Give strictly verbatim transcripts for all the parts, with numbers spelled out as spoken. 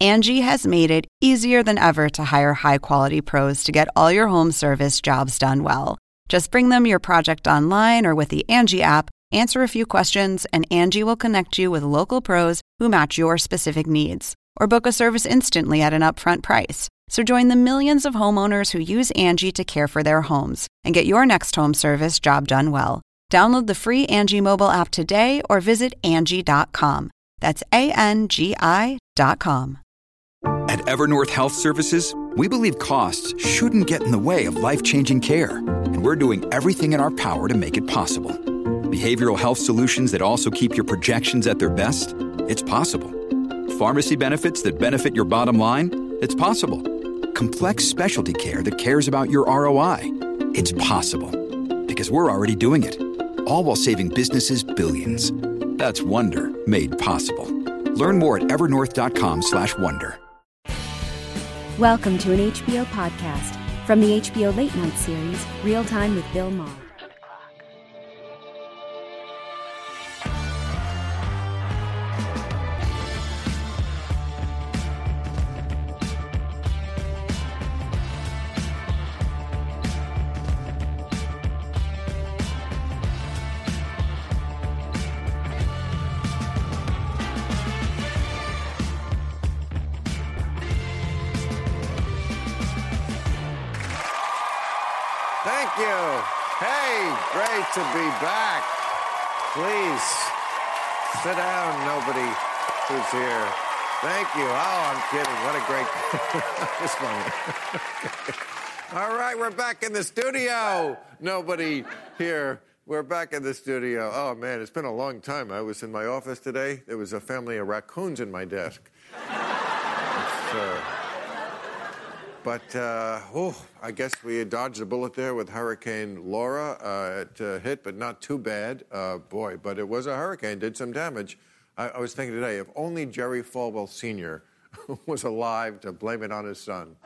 Angie has made it easier than ever to hire high-quality pros to get all your home service jobs done well. Just bring them your project online or with the Angie app, answer a few questions, and Angie will connect you with local pros who match your specific needs. Or book a service instantly at an upfront price. So join the millions of homeowners who use Angie to care for their homes and get your next home service job done well. Download the free Angie mobile app today or visit Angie dot com. That's A N G I dot com. At Evernorth Health Services, we believe costs shouldn't get in the way of life-changing care, and we're doing everything in our power to make it possible. Behavioral health solutions that also keep your projections at their best? It's possible. Pharmacy benefits that benefit your bottom line? It's possible. Complex specialty care that cares about your R O I? It's possible. Because we're already doing it. All while saving businesses billions. That's Wonder made possible. Learn more at evernorth.com slash wonder. Welcome to an H B O podcast from the H B O Late Night series, Real Time with Bill Maher. Thank you. Hey, great to be back. Please sit down, nobody who's here. Thank you. Oh, I'm kidding. What a great... Just funny. All right, we're back in the studio. Nobody here. We're back in the studio. Oh, man, it's been a long time. I was in my office today. There was a family of raccoons in my desk. It's, uh, But, uh, oh, I guess we dodged a bullet there with Hurricane Laura. Uh, it uh, hit, but not too bad. Uh, boy, but it was a hurricane, did some damage. I, I was thinking today, if only Jerry Falwell Senior was alive to blame it on his son.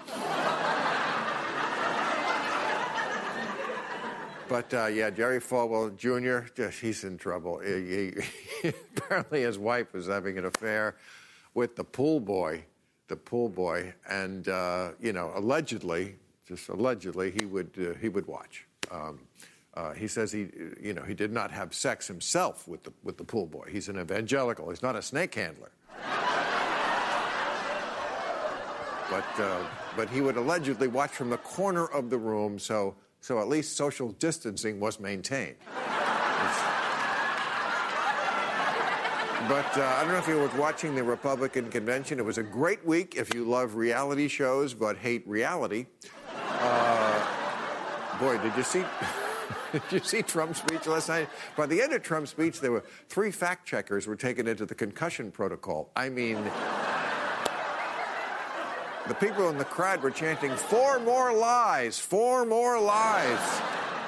But, uh, yeah, Jerry Falwell Junior, he's in trouble. He, he, apparently his wife was having an affair with the pool boy. the pool boy, and, uh, you know, allegedly, just allegedly, he would uh, he would watch. Um, uh, he says he, you know, he did not have sex himself with the with the pool boy. He's an evangelical. He's not a snake handler. but uh, but he would allegedly watch from the corner of the room, so so at least social distancing was maintained. But uh, I don't know if you were watching the Republican convention. It was a great week if you love reality shows but hate reality. Uh, boy, did you see did you see Trump's speech last night? By the end of Trump's speech, there were three fact checkers were taken into the concussion protocol. I mean, the people in the crowd were chanting, "Four more lies, four more lies."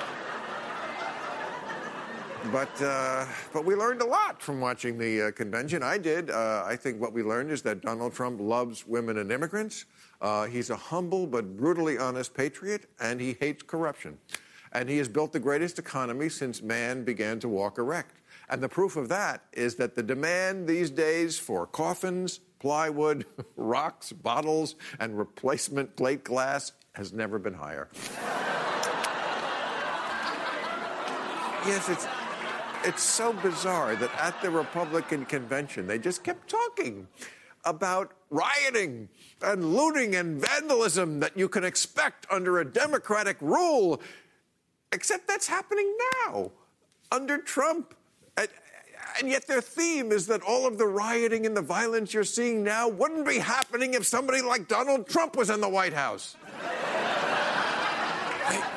But uh, but we learned a lot from watching the uh, convention. I did. Uh, I think what we learned is that Donald Trump loves women and immigrants. Uh, he's a humble but brutally honest patriot, and he hates corruption. And he has built the greatest economy since man began to walk erect. And the proof of that is that the demand these days for coffins, plywood, rocks, bottles, and replacement plate glass has never been higher. Yes, it's... It's so bizarre that at the Republican convention, they just kept talking about rioting and looting and vandalism that you can expect under a Democratic rule, except that's happening now under Trump. And, and yet their theme is that all of the rioting and the violence you're seeing now wouldn't be happening if somebody like Donald Trump was in the White House. I,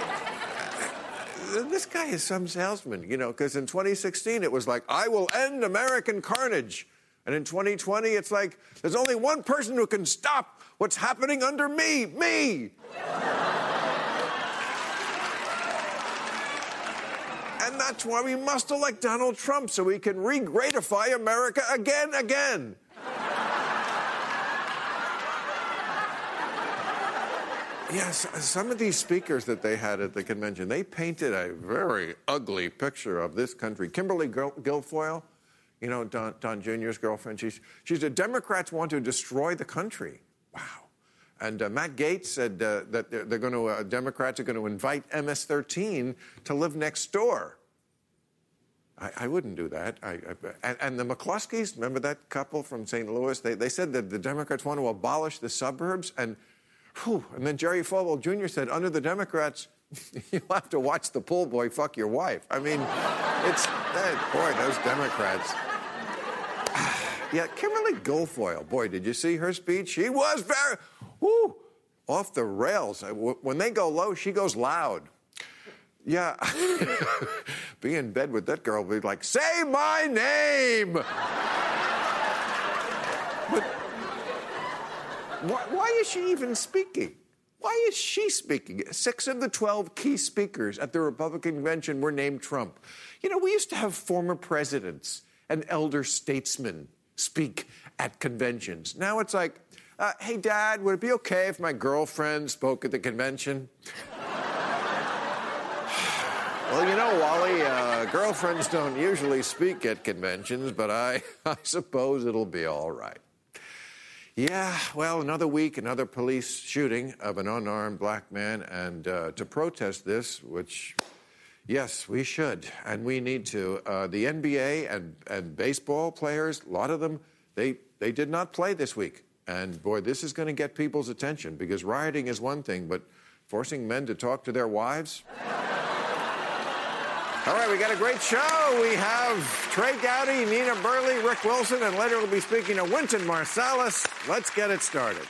This guy is some salesman, you know, because in twenty sixteen it was like, I will end American carnage. And in twenty twenty it's like, there's only one person who can stop what's happening under me, me. And that's why we must elect Donald Trump, so we can re-greatify America again, again. Yes, some of these speakers that they had at the convention, they painted a very ugly picture of this country. Kimberly Guilfoyle, You know, Don, Don Junior's girlfriend. She's, she said, Democrats want to destroy the country. Wow. And uh, Matt Gaetz said uh, that they're, they're going to, uh, Democrats are going to invite M S thirteen to live next door. I, I wouldn't do that. I, I, and, and the McCloskeys, remember that couple from Saint Louis? They, they said that the Democrats want to abolish the suburbs. And, whew, and then Jerry Falwell Junior said, under the Democrats, you'll have to watch the pool boy fuck your wife. I mean, it's, eh, boy, those Democrats. Yeah, Kimberly Guilfoyle, boy, did you see her speech? She was very, whoo, off the rails. When they go low, she goes loud. Yeah, be in bed with that girl, be like, say my name! But why, why is she even speaking? Why is she speaking? Six of the twelve key speakers at the Republican convention were named Trump. You know, we used to have former presidents and elder statesmen speak at conventions. Now it's like, uh, hey, Dad, would it be okay if my girlfriend spoke at the convention? Well, you know, Wally, uh, girlfriends don't usually speak at conventions, but I, I suppose it'll be all right. Yeah, well, another week, another police shooting of an unarmed black man, and uh, to protest this, which, yes, we should, and we need to, uh, the N B A and, and baseball players, a lot of them, they, they did not play this week. And, boy, this is going to get people's attention, because rioting is one thing, but forcing men to talk to their wives? All right, we got a great show. We have Trey Gowdy, Nina Burley, Rick Wilson, and later we'll be speaking to Wynton Marsalis. Let's get it started.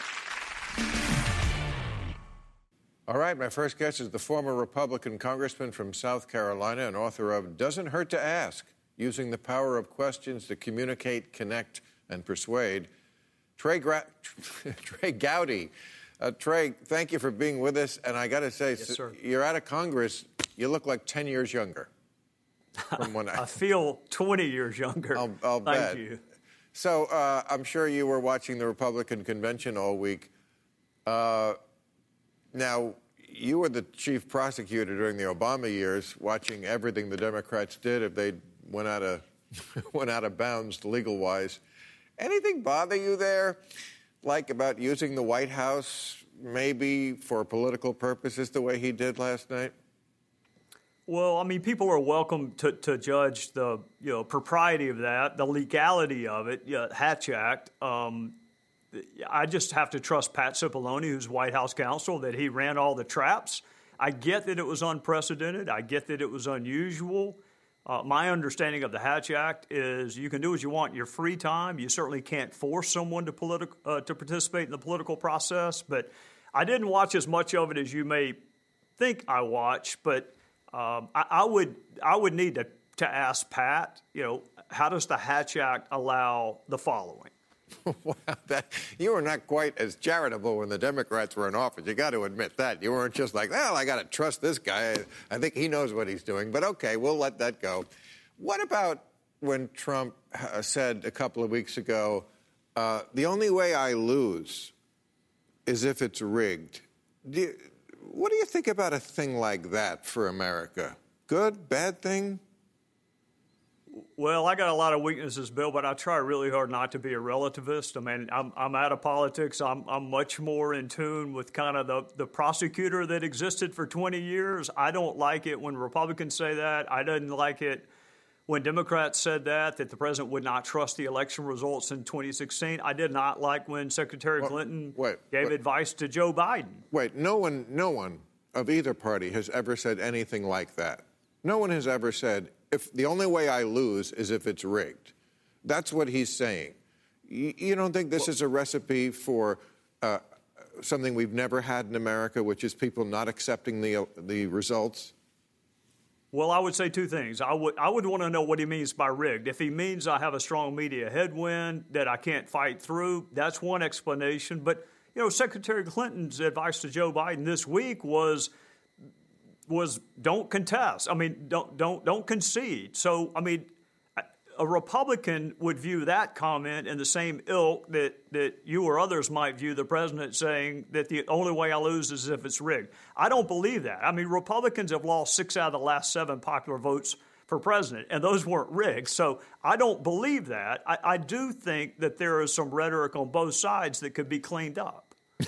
All right, my first guest is the former Republican congressman from South Carolina and author of Doesn't Hurt to Ask, Using the Power of Questions to Communicate, Connect, and Persuade. Trey, Gra- Trey Gowdy. Uh, Trey, thank you for being with us. And I got to say, yes, sir. You're out of Congress. You look like ten years younger. From when I, I feel twenty years younger. I'll, I'll Thank bet. you. So uh, I'm sure you were watching the Republican convention all week. Uh, now, you were the chief prosecutor during the Obama years, watching everything the Democrats did if they went out of went out of bounds legal-wise. Anything bother you there, like about using the White House maybe for political purposes the way he did last night? Well, I mean, people are welcome to, to judge the you know propriety of that, the legality of it, you know, Hatch Act. Um, I just have to trust Pat Cipollone, who's White House counsel, that he ran all the traps. I get that it was unprecedented. I get that it was unusual. Uh, my understanding of the Hatch Act is you can do as you want in your free time. You certainly can't force someone to politi- uh, to participate in the political process. But I didn't watch as much of it as you may think I watched, but Um, I, I would I would need to, to ask Pat, you know, how does the Hatch Act allow the following? Wow, that, you were not quite as charitable when the Democrats were in office. You got to admit that. You weren't just like, well, I got to trust this guy. I think he knows what he's doing. But, okay, we'll let that go. What about when Trump uh, said a couple of weeks ago, uh, the only way I lose is if it's rigged? Do you, What do you think about a thing like that for America? Good, bad thing? Well, I got a lot of weaknesses, Bill, but I try really hard not to be a relativist. I mean, I'm, I'm out of politics. I'm, I'm much more in tune with kind of the, the prosecutor that existed for twenty years. I don't like it when Republicans say that. I didn't like it when Democrats said that, that the president would not trust the election results in twenty sixteen. I did not like when Secretary well, Clinton wait, gave wait. advice to Joe Biden. Wait, no one, no one of either party has ever said anything like that. No one has ever said, if the only way I lose is if it's rigged. That's what he's saying. You, you don't think this well, is a recipe for uh, something we've never had in America, which is people not accepting the uh, the results? Well, I would say two things. I would I would want to know what he means by rigged. If he means I have a strong media headwind that I can't fight through, that's one explanation. But, you know, Secretary Clinton's advice to Joe Biden this week was was don't contest. I mean, don't don't don't concede. So, I mean, a Republican would view that comment in the same ilk that, that you or others might view the president saying that the only way I lose is if it's rigged. I don't believe that. I mean, Republicans have lost six out of the last seven popular votes for president, and those weren't rigged. So I don't believe that. I, I do think that there is some rhetoric on both sides that could be cleaned up.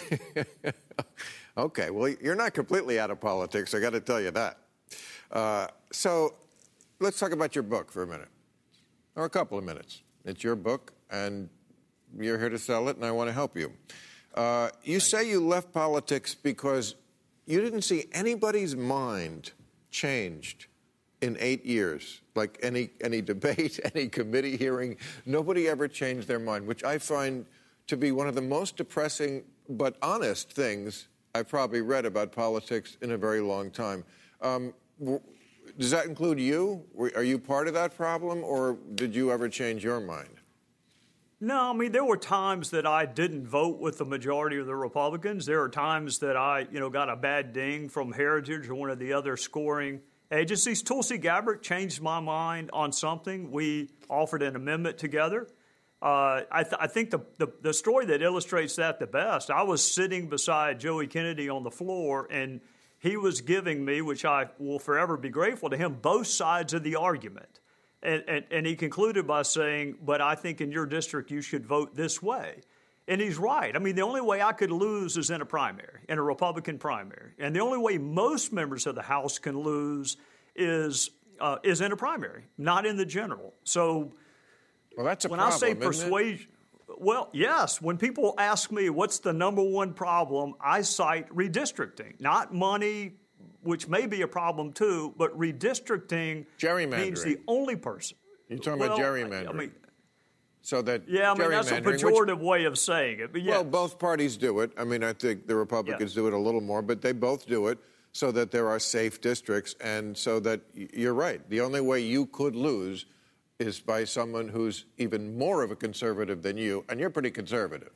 Okay, well, you're not completely out of politics, I got to tell you that. Uh, so let's talk about your book for a minute, or a couple of minutes. It's your book, and you're here to sell it, and I want to help you. Uh, you say you left politics because you didn't see anybody's mind changed in eight years, like any any debate, any committee hearing. Nobody ever changed their mind, which I find to be one of the most depressing but honest things I've probably read about politics in a very long time. Um, does that include you? Are you part of that problem, or did you ever change your mind? No, I mean, there were times that I didn't vote with the majority of the Republicans. There are times that I, you know, got a bad ding from Heritage or one of the other scoring agencies. Tulsi Gabbard changed my mind on something. We offered an amendment together. Uh, I, th- I think the, the, the story that illustrates that the best, I was sitting beside Joey Kennedy on the floor, and he was giving me, which I will forever be grateful to him, both sides of the argument. And, and, and he concluded by saying, but I think in your district you should vote this way. And he's right. I mean, the only way I could lose is in a primary, in a Republican primary. And the only way most members of the House can lose is uh, is in a primary, not in the general. So well, that's a when problem, I say isn't persuasion, well, yes. When people ask me what's the number one problem, I cite redistricting, not money, which may be a problem too, but redistricting means the only person. You're talking well, about gerrymandering. I mean, so that yeah, I mean, that's a pejorative which, way of saying it. But yes. Well, both parties do it. I mean, I think the Republicans yes. do it a little more, but they both do it so that there are safe districts and so that you're right. The only way you could lose is by someone who's even more of a conservative than you, and you're pretty conservative.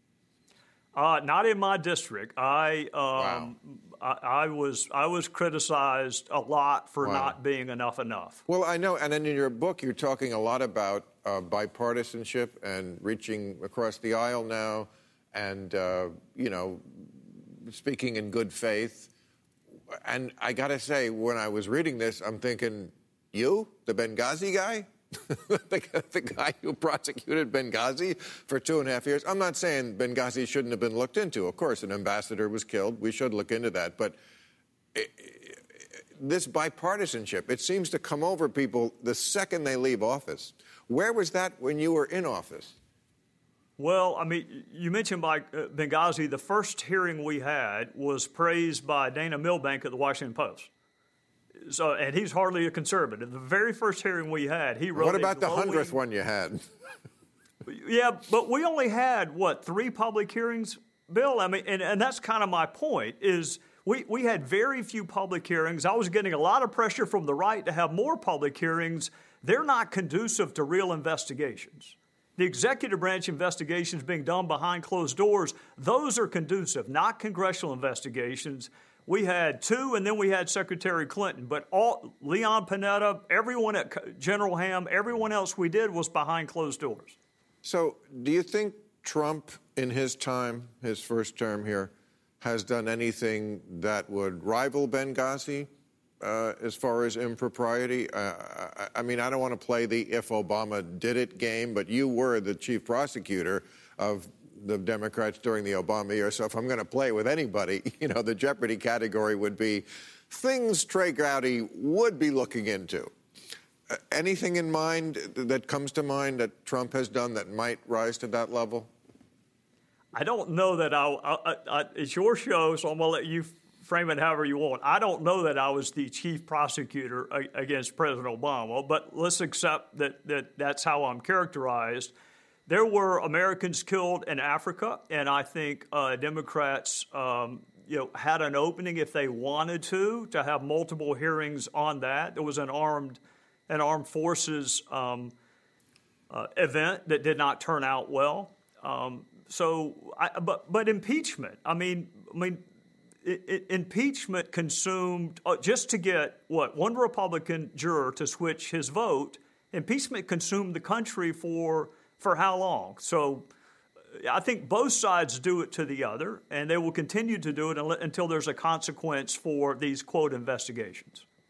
Uh, not in my district. I, um, wow. I I was I was criticized a lot for wow. not being enough enough. Well, I know, and then in your book you're talking a lot about uh, bipartisanship and reaching across the aisle now, and uh, you know, speaking in good faith. And I got to say, when I was reading this, I'm thinking, you, the Benghazi guy? the, the guy who prosecuted Benghazi for two and a half years. I'm not saying Benghazi shouldn't have been looked into. Of course, an ambassador was killed. We should look into that. But it, it, this bipartisanship, it seems to come over people the second they leave office. Where was that when you were in office? Well, I mean, you mentioned by uh, Benghazi. The first hearing we had was praised by Dana Milbank at the Washington Post. So, and he's hardly a conservative. The very first hearing we had, he wrote. What about a the glowing, hundredth one you had? Yeah, but we only had what three public hearings, Bill. I mean, and, and that's kind of my point. Is we we had very few public hearings. I was getting a lot of pressure from the right to have more public hearings. They're not conducive to real investigations. The executive branch investigations being done behind closed doors, those are conducive, not congressional investigations. We had two, and then we had Secretary Clinton. But all Leon Panetta, everyone at General Ham, everyone else we did was behind closed doors. So do you think Trump, in his time, his first term here, has done anything that would rival Benghazi uh, as far as impropriety? Uh, I, I mean, I don't want to play the if Obama did it game, but you were the chief prosecutor of the Democrats during the Obama years. So if I'm going to play with anybody, you know, the Jeopardy category would be things Trey Gowdy would be looking into. Uh, anything in mind that comes to mind that Trump has done that might rise to that level? I don't know that I, I, I it's your show, so I'm going to let you frame it however you want. I don't know that I was the chief prosecutor against President Obama, but let's accept that, that that's how I'm characterized. There were Americans killed in Africa, and I think uh, Democrats, um, you know, had an opening if they wanted to to have multiple hearings on that. There was an armed, an armed forces um, uh, event that did not turn out well. Um, so, I, but but impeachment. I mean, I mean, it, it, impeachment consumed uh, just to get what one Republican juror to switch his vote. Impeachment consumed the country for. For how long? So I think both sides do it to the other, and they will continue to do it until there's a consequence for these, quote, investigations.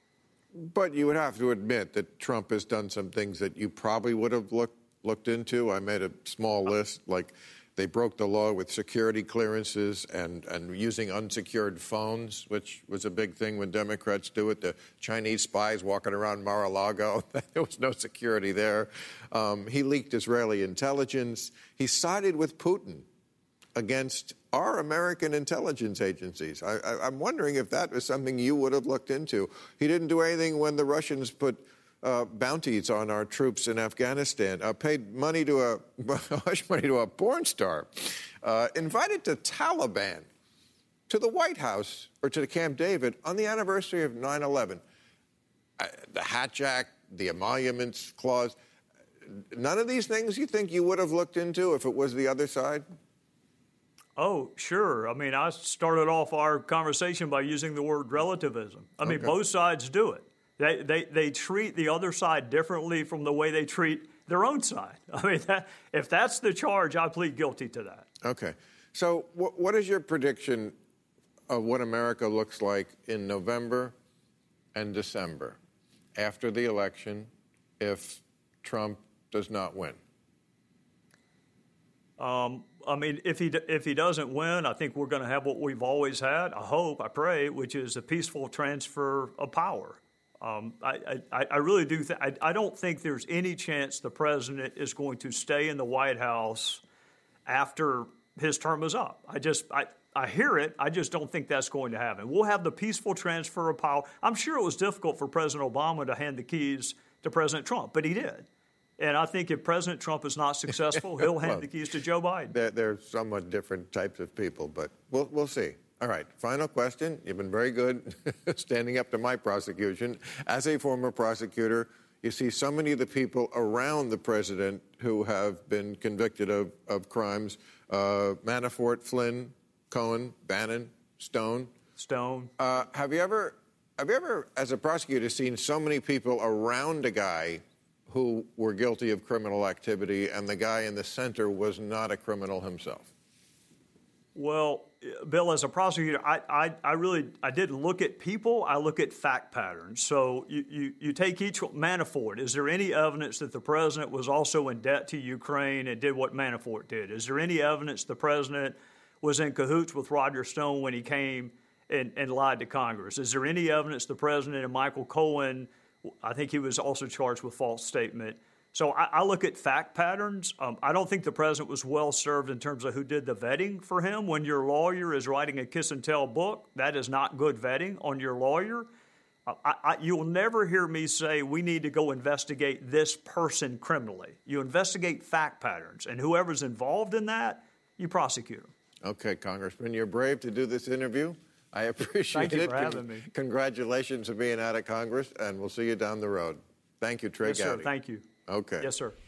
But you would have to admit that Trump has done some things that you probably would have looked looked into. I made a small list, like they broke the law with security clearances and, and using unsecured phones, which was a big thing when Democrats do it. The Chinese spies walking around Mar-a-Lago, there was no security there. Um, he leaked Israeli intelligence. He sided with Putin against our American intelligence agencies. I, I, I'm wondering if that was something you would have looked into. He didn't do anything when the Russians put uh, bounties on our troops in Afghanistan, uh, paid money to a hush money to a porn star, uh, invited the Taliban to the White House or to the Camp David on the anniversary of nine eleven. Uh, the Hatch Act, the Emoluments Clause, none of these things you think you would have looked into if it was the other side? Oh, sure. I mean, I started off our conversation by using the word relativism. I mean, Okay. both sides do it. They, they they treat the other side differently from the way they treat their own side. I mean, that, if that's the charge, I plead guilty to that. Okay. So wh- what is your prediction of what America looks like in November and December after the election if Trump does not win? Um, I mean, if he if he doesn't win, I think we're going to have what we've always had. I hope, I pray, which is a peaceful transfer of power. Um, I, I, I really do. Th- I, I don't think there's any chance the president is going to stay in the White House after his term is up. I just I, I hear it. I just don't think that's going to happen. We'll have the peaceful transfer of power. I'm sure it was difficult for President Obama to hand the keys to President Trump, but he did. And I think if President Trump is not successful, he'll hand Well, the keys to Joe Biden. They're, they're somewhat different types of people, but we'll, we'll see. All right, final question. You've been very good standing up to my prosecution. As a former prosecutor, you see so many of the people around the president who have been convicted of, of crimes. Uh, Manafort, Flynn, Cohen, Bannon, Stone. Stone. Uh, have you ever, have you ever, as a prosecutor, seen so many people around a guy who were guilty of criminal activity, and the guy in the center was not a criminal himself? Well, Bill, as a prosecutor, I, I, I really I didn't look at people. I look at fact patterns. So you, you, you take each Manafort. Is there any evidence that the president was also in debt to Ukraine and did what Manafort did? Is there any evidence the president was in cahoots with Roger Stone when he came and, and lied to Congress? Is there any evidence the president and Michael Cohen, I think he was also charged with false statement. So I, I look at fact patterns. Um, I don't think the president was well served in terms of who did the vetting for him. When your lawyer is writing a kiss and tell book, that is not good vetting on your lawyer. Uh, I, I, you'll never hear me say we need to go investigate this person criminally. You investigate fact patterns, and whoever's involved in that, you prosecute them. Okay, Congressman, you're brave to do this interview. I appreciate Thank you it. for having me. Congratulations for being out of Congress, and we'll see you down the road. Thank you, Trey Yes, sir. Gowdy. Thank you. Okay. Yes, sir.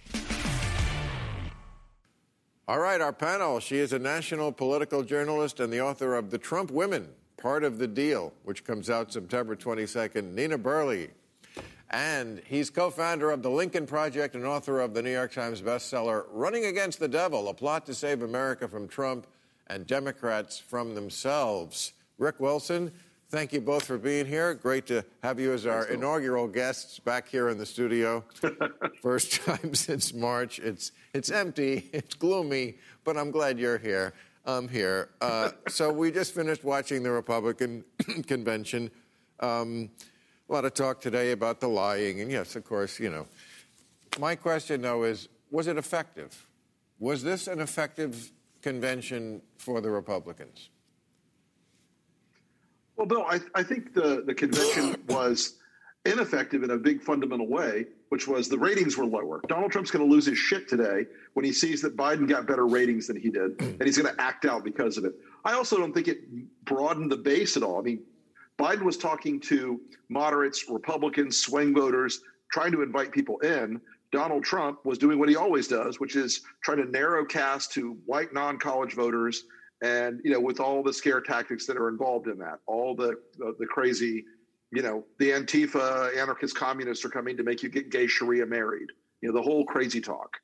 All right, our panel. She is a national political journalist and the author of The Trump Women, Part of the Deal, which comes out September twenty-second, Nina Burley. And he's co-founder of the Lincoln Project and author of the New York Times bestseller, Running Against the Devil, A Plot to Save America from Trump and Democrats from Themselves. Rick Wilson, thank you both for being here. Great to have you as our inaugural guests back here in the studio. First time since March. It's it's empty, it's gloomy, but I'm glad you're here. I'm here. Uh, so we just finished watching the Republican convention. Um, a lot of talk today about the lying, and yes, of course, you know. My question, though, is, was it effective? Was this an effective convention for the Republicans? Well, Bill, I, I think the, the convention was ineffective in a big fundamental way, which was the ratings were lower. Donald Trump's going to lose his shit today when he sees that Biden got better ratings than he did, and he's going to act out because of it. I also don't think it broadened the base at all. I mean, Biden was talking to moderates, Republicans, swing voters, trying to invite people in. Donald Trump was doing what he always does, which is trying to narrow cast to white non-college voters. And, you know, with all the scare tactics that are involved in that, all the the, the crazy, you know, the Antifa, anarchist communists are coming to make you get gay Sharia married. You know, the whole crazy talk.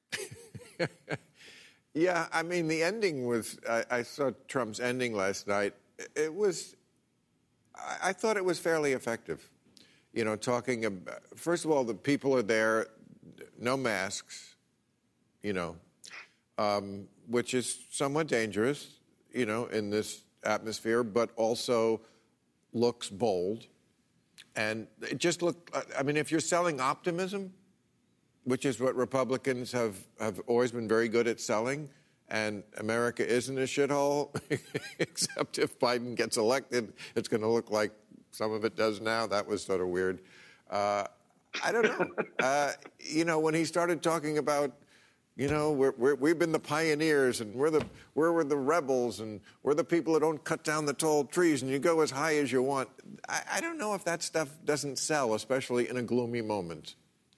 Yeah, I mean, the ending was, I, I saw Trump's ending last night. It was, I, I thought it was fairly effective. you know, talking about, first of all, the people are there, no masks, you know, um, which is somewhat dangerous, you know, in this atmosphere, but also looks bold. And it just looked, I mean, if you're selling optimism, which is what Republicans have, have always been very good at selling, and America isn't a shithole, except if Biden gets elected, it's going to look like some of it does now. That was sort of weird. Uh, I don't know. uh, you know, when he started talking about, you know, we're, we're, we've been the pioneers, and we're the we're, we're the rebels, and we're the people that don't cut down the tall trees, and you go as high as you want. I, I don't know if that stuff doesn't sell, especially in a gloomy moment.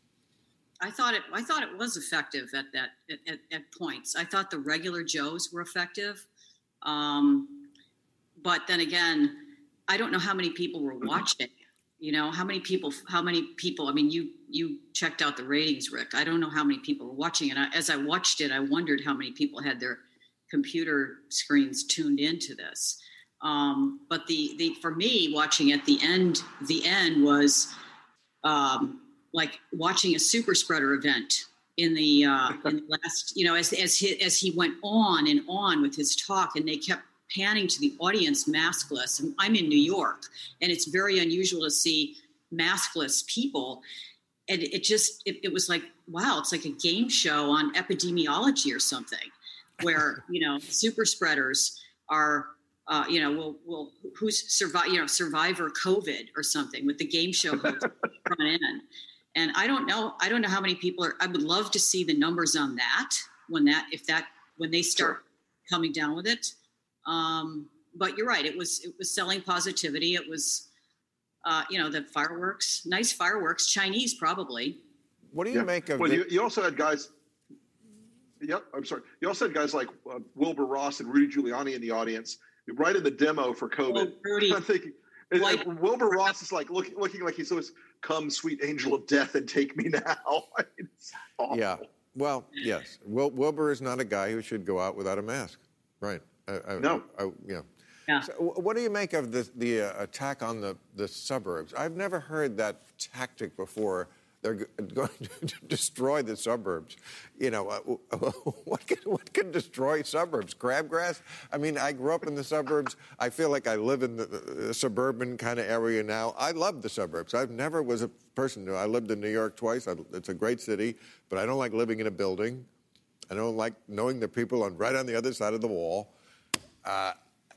I thought it. I thought it was effective at that at, at points. I thought the regular Joes were effective, um, but then again, I don't know how many people were watching. You know, how many people? How many people? I mean, you you checked out the ratings, Rick. I don't know how many people were watching, and I, as I watched it, I wondered how many people had their computer screens tuned into this. Um, but the the for me, watching at the end, the end was. Um, like watching a super spreader event in the, uh, in the last, you know, as, as he, as he went on and on with his talk, and they kept panning to the audience maskless. And I'm in New York, and it's very unusual to see maskless people. And it just, it, it was like, wow, it's like a game show on epidemiology or something where, you know, super spreaders are, uh, you know, will, will who's survive, you know, Survivor COVID or something with the game show host front end. And I don't know, I don't know how many people are, I would love to see the numbers on that when that, if that, when they start sure. coming down with it. Um, but you're right. It was, it was selling positivity. It was, uh, you know, the fireworks, nice fireworks, Chinese probably. What do you yeah. make of well, the- you, you also had guys, yep, I'm sorry. You also had guys like uh, Wilbur Ross and Rudy Giuliani in the audience, right in the demo for COVID. Oh, Rudy. I'm thinking, and, and Wilbur Ross is like looking, looking like he's always, come, sweet angel of death, and take me now. I mean, it's awful. Yeah. Well, yes. Wil- Wilbur is not a guy who should go out without a mask. Right. I, I, no. I, I, yeah. Yeah. So what do you make of the, the uh, attack on the, the suburbs? I've never heard that tactic before. They're g- going to destroy the suburbs. You know, uh, what can, what can destroy suburbs? Crabgrass? I mean, I grew up in the suburbs. I feel like I live in the, the suburban kind of area now. I love the suburbs. I've never was a person who, I lived in New York twice. I, it's a great city, but I don't like living in a building. I don't like knowing the people on right on the other side of the wall. Uh,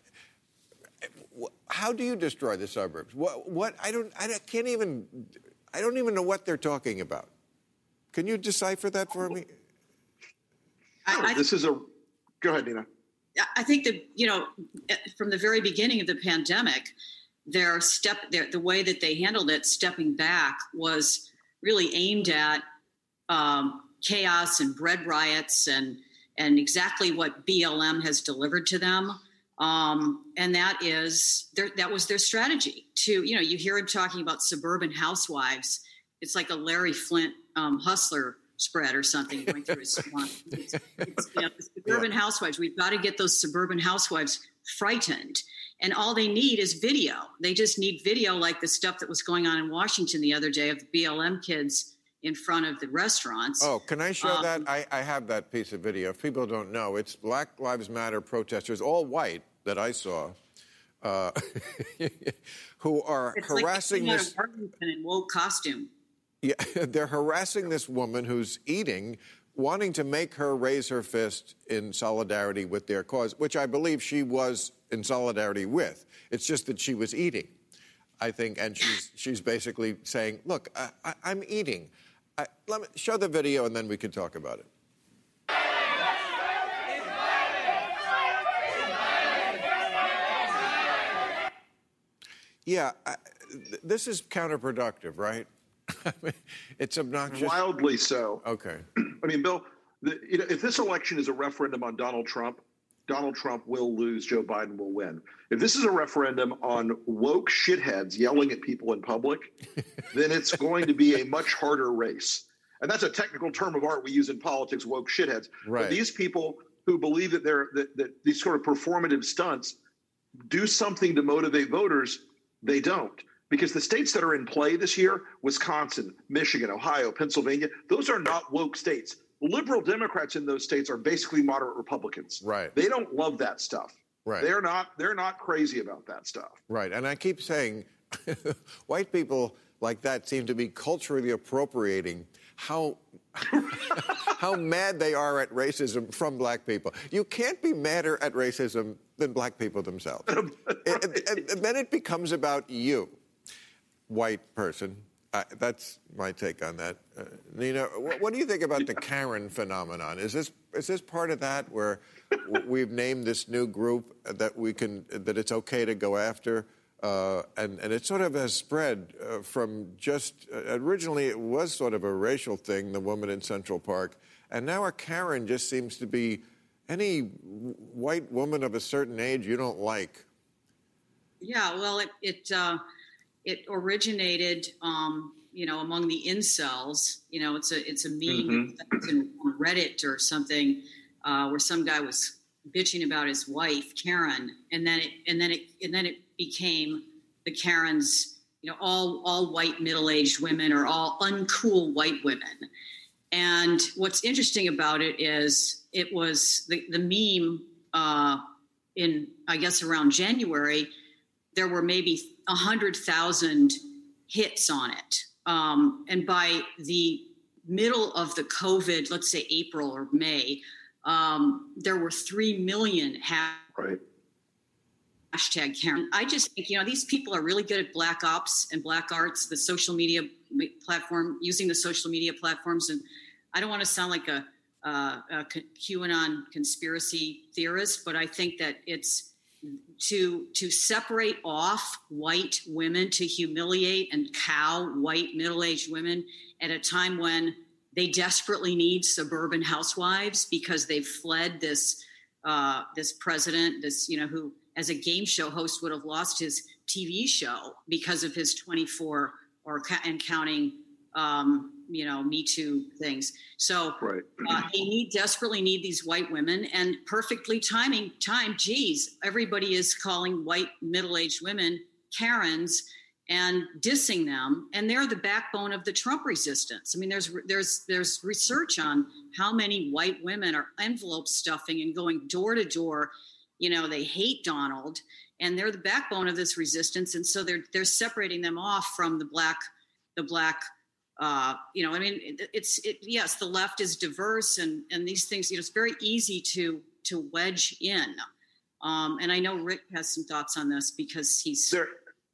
how do you destroy the suburbs? What, what I don't, I can't even... I don't even know what they're talking about. Can you decipher that for me? I, I, this is a. Go ahead, Nina. I think that, you know, from the very beginning of the pandemic, their step, their, the way that they handled it, stepping back, was really aimed at um, chaos and bread riots and and exactly what B L M has delivered to them. Um, and that is their, that was their strategy to, you know, you hear him talking about suburban housewives. It's like a Larry Flint um, hustler spread or something going through his swamp. It's, it's, you know, the suburban yeah. housewives. We've got to get those suburban housewives frightened. And all they need is video. They just need video, like the stuff that was going on in Washington the other day of the B L M kids in front of the restaurants. Oh, can I show um, that? I, I have that piece of video. If people don't know, it's Black Lives Matter protesters, all white, that I saw, uh, who are it's harassing like this... in woke costume. Yeah, they're harassing this woman who's eating, wanting to make her raise her fist in solidarity with their cause, which I believe she was in solidarity with. It's just that she was eating, I think, and she's she's basically saying, look, I, I, I'm eating. I, let me show the video, and then we can talk about it. Yeah, I, th- this is counterproductive, right? I mean, it's obnoxious. Wildly so. Okay. I mean, Bill, the, you know, if this election is a referendum on Donald Trump, Donald Trump will lose, Joe Biden will win. If this is a referendum on woke shitheads yelling at people in public, then it's going to be a much harder race. And that's a technical term of art we use in politics, woke shitheads. Right. But these people who believe that they're that, that these sort of performative stunts do something to motivate voters, they don't. because the states that are in play this year, Wisconsin, Michigan, Ohio, Pennsylvania, those are not woke states. Liberal Democrats in those states are basically moderate Republicans. Right. They don't love that stuff. Right. They're not they're not crazy about that stuff. Right. And I keep saying white people like that seem to be culturally appropriating how how mad they are at racism from black people. You can't be madder at racism than black people themselves. Right. and, and, and then it becomes about you, white person. Uh, that's my take on that. Uh, Nina, what, what do you think about the Karen phenomenon? Is this is this part of that where we've named this new group that we can that it's okay to go after, uh, and and it sort of has spread uh, from just uh, originally it was sort of a racial thing, the woman in Central Park, and now a Karen just seems to be any white woman of a certain age you don't like. Yeah, well, it it. Uh... It originated, um, you know, among the incels. You know, it's a it's a meme mm-hmm. on Reddit or something uh, where some guy was bitching about his wife Karen, and then it and then it and then it became the Karens. You know, all all white middle aged women or all uncool white women. And what's interesting about it is it was the the meme uh, in I guess around January. There were maybe one hundred thousand hits on it. Um, and by the middle of the COVID, let's say April or May, um, there were three million ha- right. hashtag Karen. I just think, you know, these people are really good at black ops and black arts, the social media platform, using the social media platforms. And I don't want to sound like a, uh, a QAnon conspiracy theorist, but I think that it's, to to separate off white women, to humiliate and cow white middle-aged women at a time when they desperately need suburban housewives because they've fled this uh, this president, this, you know, who as a game show host would have lost his T V show because of his twenty-four or and counting, um, you know, Me Too things. So right. uh, they need desperately need these white women, and perfectly timing time. Geez, everybody is calling white middle-aged women Karens and dissing them, and they're the backbone of the Trump resistance. I mean, there's there's there's research on how many white women are envelope stuffing and going door to door. You know, they hate Donald, and they're the backbone of this resistance, and so they're they're separating them off from the black the black. Uh, you know, I mean, it, it's it, yes, the left is diverse, and and these things. You know, it's very easy to to wedge in. Um, and I know Rick has some thoughts on this because he's there.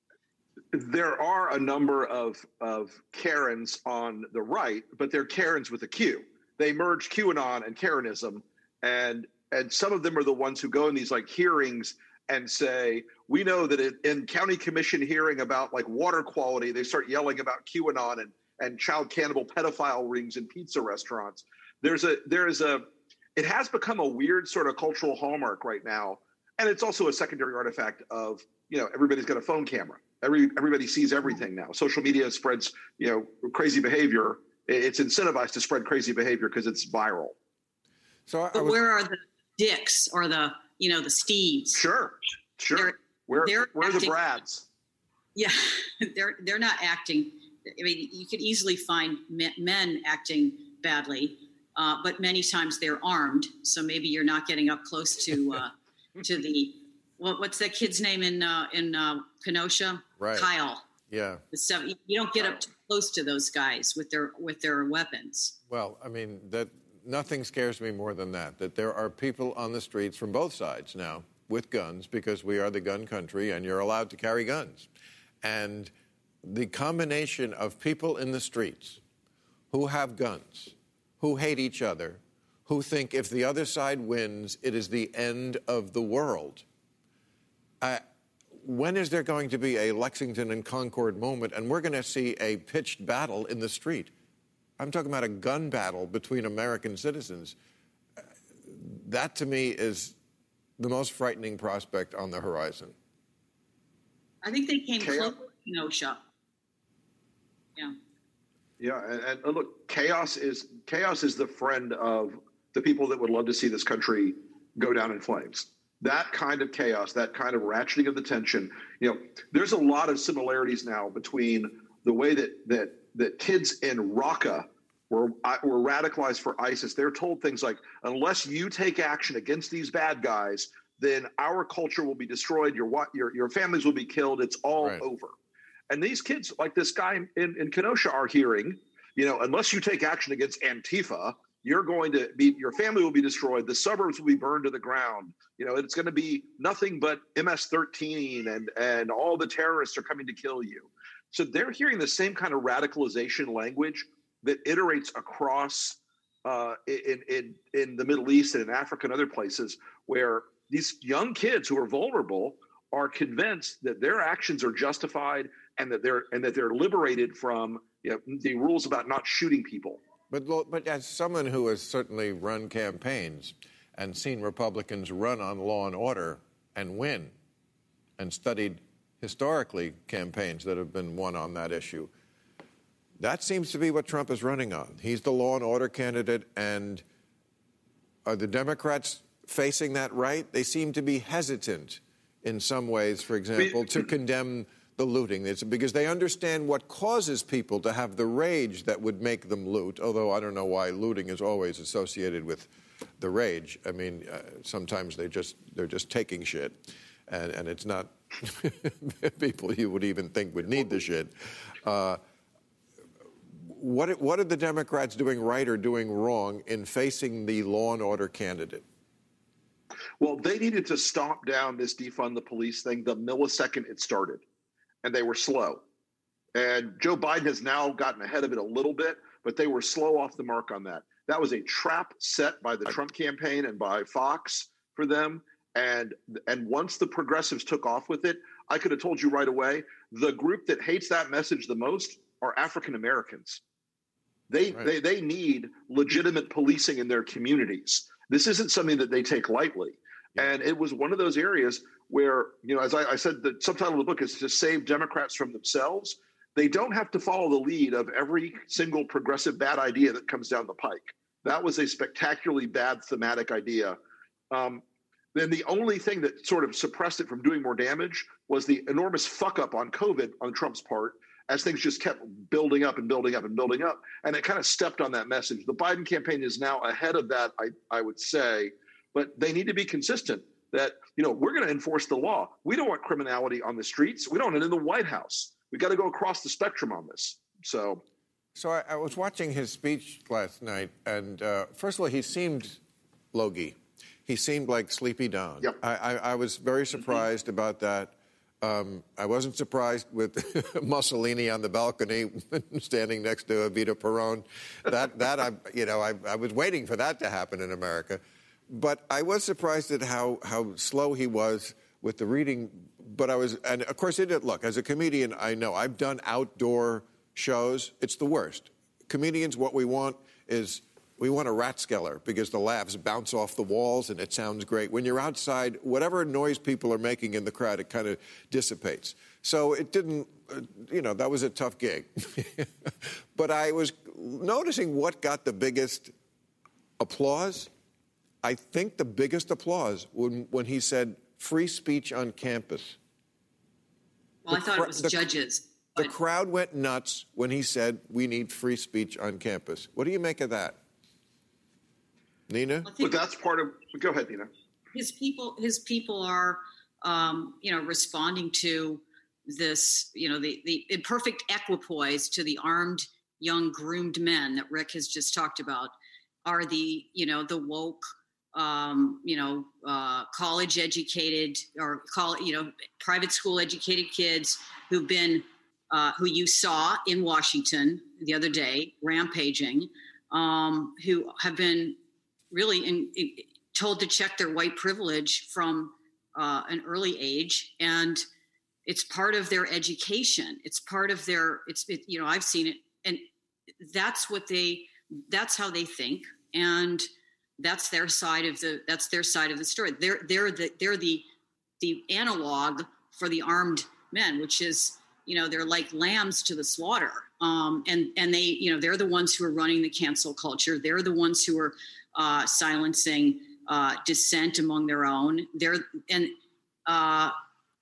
There are a number of of Karens on the right, but they're Karens with a Q. They merge QAnon and Karenism, and and some of them are the ones who go in these like hearings and say, we know that it, in county commission hearing about like water quality, they start yelling about QAnon and. and child cannibal pedophile rings in pizza restaurants. There's a, there is a, it has become a weird sort of cultural hallmark right now. And it's also a secondary artifact of, you know, everybody's got a phone camera. Every, everybody sees everything now. Social media spreads, you know, crazy behavior. It's incentivized to spread crazy behavior because it's viral. So, I, but I was, where are the Dicks or the, you know, the Steves? Sure, sure. They're, where, they're where are the acting, Brads? Yeah, they're, they're not acting. I mean, you could easily find men acting badly, uh, but many times they're armed. So maybe you're not getting up close to uh, to the what, what's that kid's name in uh, in uh, Kenosha? Right. Kyle. Yeah. The seven, you don't get up too close to those guys with their with their weapons. Well, I mean, that nothing scares me more than that. That there are people on the streets from both sides now with guns because we are the gun country and you're allowed to carry guns, and the combination of people in the streets who have guns, who hate each other, who think if the other side wins, it is the end of the world. Uh, when is there going to be a Lexington and Concord moment and we're going to see a pitched battle in the street? I'm talking about a gun battle between American citizens. Uh, that, to me, is the most frightening prospect on the horizon. I think they came close to Kenosha. Yeah. Yeah, and, and look, chaos is chaos is the friend of the people that would love to see this country go down in flames. that kind of chaos, that kind of ratcheting of the tension, you know, there's a lot of similarities now between the way that that that kids in Raqqa were were radicalized for ISIS. They're told things like, unless you take action against these bad guys, then our culture will be destroyed. Your your your families will be killed. It's all right. over. And these kids, like this guy in, in Kenosha, are hearing, you know, unless you take action against Antifa, you're going to be, your family will be destroyed. The suburbs will be burned to the ground. You know, it's going to be nothing but M S thirteen and, and all the terrorists are coming to kill you. So they're hearing the same kind of radicalization language that iterates across uh, in, in, in the Middle East and in Africa and other places, where these young kids who are vulnerable are convinced that their actions are justified and that they're and that they're liberated from, you know, the rules about not shooting people. But but as someone who has certainly run campaigns and seen Republicans run on law and order and win, and studied historically campaigns that have been won on that issue, that seems to be what Trump is running on. He's the law and order candidate, and are the Democrats facing that right? They seem to be hesitant in some ways, for example, to condemn the looting. It's because they understand what causes people to have the rage that would make them loot, although I don't know why looting is always associated with the rage. I mean, uh, sometimes they just, they're just taking shit, and, and it's not people you would even think would need the shit. Uh, what, what are the Democrats doing right or doing wrong in facing the law and order candidate? Well, they needed to stomp down this defund the police thing the millisecond it started, and they were slow. And Joe Biden has now gotten ahead of it a little bit, but they were slow off the mark on that. That was a trap set by the Trump campaign and by Fox for them. And, and once the progressives took off with it, I could have told you right away, the group that hates that message the most are African Americans. They, right. they, they need legitimate policing in their communities. This isn't something that they take lightly. And it was one of those areas where, you know, as I, I said, the subtitle of the book is to save Democrats from themselves. They don't have to follow the lead of every single progressive bad idea that comes down the pike. That was a spectacularly bad thematic idea. Um, then the only thing that sort of suppressed it from doing more damage was the enormous fuck up on COVID on Trump's part, as things just kept building up and building up and building up. And it kind of stepped on that message. The Biden campaign is now ahead of that, I, I would say, but they need to be consistent that, you know, we're going to enforce the law. We don't want criminality on the streets. We don't want it in the White House. We got to go across the spectrum on this. So, so I, I was watching his speech last night, and uh, first of all, he seemed logy. He seemed like Sleepy Don. Yep. I, I, I was very surprised mm-hmm. about that. Um, I wasn't surprised with Mussolini on the balcony standing next to Evita Peron. That, that I, you know, I, I was waiting for that to happen in America. But I was surprised at how, how slow he was with the reading. But I was, and of course, it, look, as a comedian, I know I've done outdoor shows. It's the worst. Comedians, what we want is we want a ratskeller because the laughs bounce off the walls and it sounds great. When you're outside, whatever noise people are making in the crowd, it kind of dissipates. So it didn't, uh, you know, that was a tough gig. But I was noticing what got the biggest applause. I think the biggest applause when, when he said free speech on campus. Well, the I thought cr- it was the, judges. The but... crowd went nuts when he said we need free speech on campus. What do you make of that? Nina? But that's part of, go ahead, Nina. His people, his people are, um, you know, responding to this, you know, the, the imperfect equipoise to the armed, young, groomed men that Rick has just talked about are the, you know, the woke, um, you know, uh, college educated or call, you know, private school educated kids who've been, uh, who you saw in Washington the other day, rampaging, um, who have been really in, in, told to check their white privilege from uh, an early age. And it's part of their education. It's part of their, it's, it, you know, I've seen it. And that's what they, that's how they think. And that's their side of the, that's their side of the story. They're, they're the, they're the, the analog for the armed men, which is, you know, they're like lambs to the slaughter. Um, and, and they, you know, they're the ones who are running the cancel culture. They're the ones who are uh, silencing uh, dissent among their own. They're, and, uh,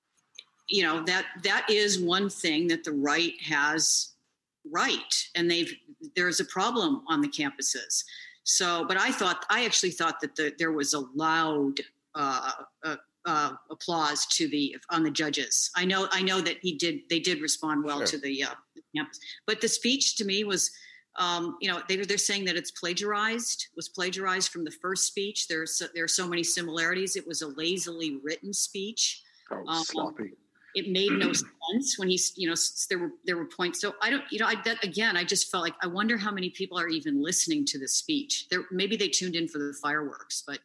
you know, that that is one thing that the right has right. And they've there's a problem on the campuses. So, but I thought, I actually thought that the, there was a loud uh, uh, uh, applause to the on the judges. I know, I know that he did. They did respond well Sure. to the, uh, the campus. But the speech to me was, um, you know, they they're saying that it's plagiarized. Was plagiarized from the first speech. There's so, there are so many similarities. It was a lazily written speech. Oh, Um, sloppy. It made no sense when he's, you know, there were there were points. So I don't, you know, I that again, I just felt like I wonder how many people are even listening to this speech. There, maybe they tuned in for the fireworks, but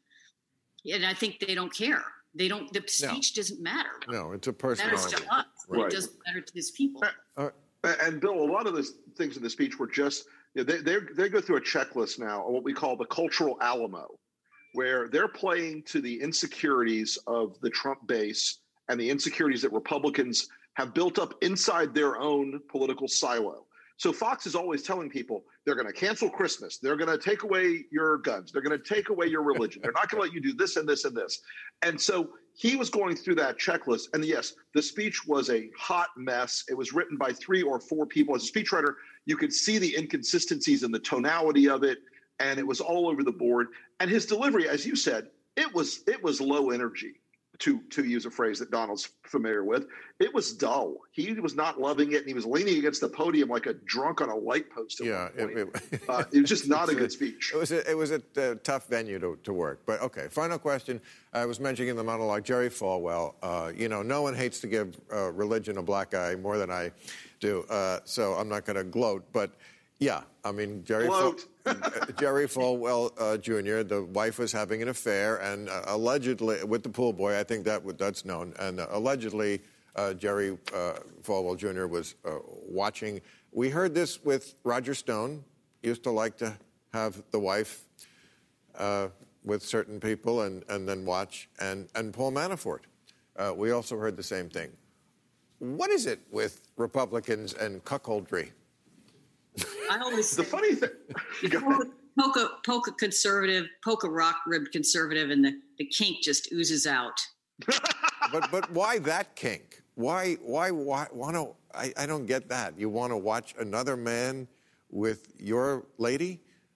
and I think they don't care. They don't. The speech doesn't matter. No, it's a It matters personality. to us. Right. It doesn't matter to these people. Uh, And Bill, a lot of the things in the speech were just, you know, they, they they go through a checklist now on what we call the cultural Alamo, where they're playing to the insecurities of the Trump base and the insecurities that Republicans have built up inside their own political silo. So Fox is always telling people they're going to cancel Christmas. They're going to take away your guns. They're going to take away your religion. They're not going to let you do this and this and this. And so he was going through that checklist. And yes, the speech was a hot mess. It was written by three or four people. As a speechwriter, you could see the inconsistencies in the tonality of it. And it was all over the board. And his delivery, as you said, it was it was low energy. To, to use a phrase that Donald's familiar with, it was dull. He was not loving it, and he was leaning against the podium like a drunk on a light post. At Yeah, one point. it, it, uh, it was just not a a- good speech. It was a, it was a uh, tough venue to, to work. But okay, final question. I was mentioning in the monologue, Jerry Falwell. Uh, you know, no one hates to give uh, religion a black eye more than I do. Uh, so I'm not going to gloat, but. Yeah, I mean, Jerry, Fal- Jerry Falwell uh, Junior, the wife was having an affair, and uh, allegedly, with the pool boy, I think that that's known, and uh, allegedly uh, Jerry uh, Falwell Junior was uh, watching. We heard this with Roger Stone, used to like to have the wife uh, with certain people and, and then watch, and, and Paul Manafort. Uh, we also heard the same thing. What is it with Republicans and cuckoldry? I always The say, funny thing, go ahead. polka, polka, polka conservative, polka rock ribbed conservative, and the, the kink just oozes out. but but why that kink? Why why why want to? I, I don't get that. You want to watch another man with your lady?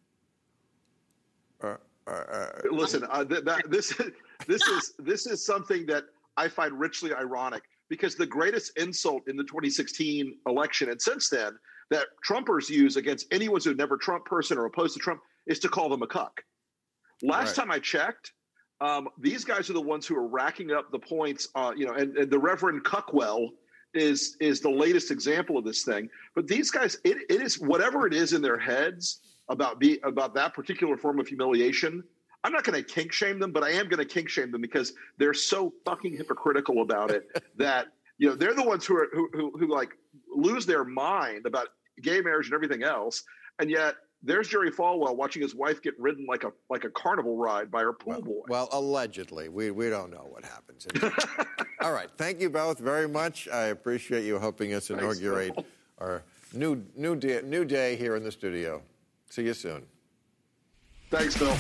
Uh, uh, uh, Listen, uh, th- that, this this is this is something that I find richly ironic, because the greatest insult in the twenty sixteen election and since then that Trumpers use against anyone who's never Trump person or opposed to Trump is to call them a cuck. Last Right. time I checked, um, these guys are the ones who are racking up the points. Uh, you know, and, and the Reverend Cuckwell is is the latest example of this thing. But these guys, it, it is whatever it is in their heads about be about that particular form of humiliation. I'm not going to kink shame them, but I am going to kink shame them because they're so fucking hypocritical about it that, you know, they're the ones who are who, who, who like lose their mind about gay marriage and everything else. And yet there's Jerry Falwell watching his wife get ridden like a like a carnival ride by her pool well, boy. well, allegedly, we we don't know what happens. All right, thank you both very much. I appreciate you helping us Thanks, inaugurate Bill. our new new day, new day here in the studio. See you soon. Thanks, Bill.